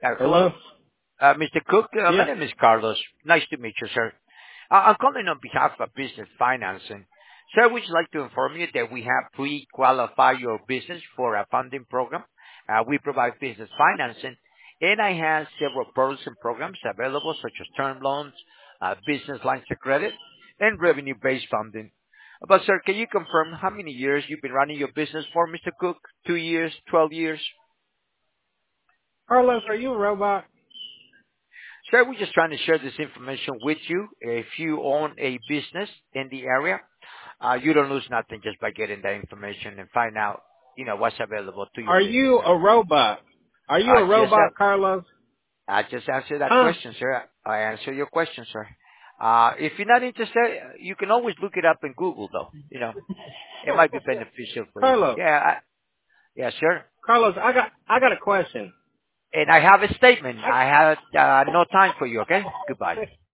Hello, Hello? Mr. Cook. My Yes. name is Carlos. Nice to meet you, sir. I'm calling on behalf of Business Financing. Sir, would you like to inform you that we have pre-qualified your business for a funding program? We provide business financing, and I have several products and programs available, such as term loans, business lines of credit, and revenue-based funding. But, sir, can you confirm how many years you've been running your business for, Mr. Cook? 2 years, 12 years? Carlos, are you a robot? Sir, we're just trying to share this information with you. If you own a business in the area, you don't lose nothing just by getting that information and find out, what's available to your Are business, you sir. a robot? Are you I a just, robot, Carlos? I just answered that Huh? question, sir. I answer your question, sir. If you're not interested, you can always look it up in Google, though. It might be beneficial for you. Carlos, Yeah, sir. Carlos, I got a question. And I have a statement. I have no time for you, okay? Goodbye.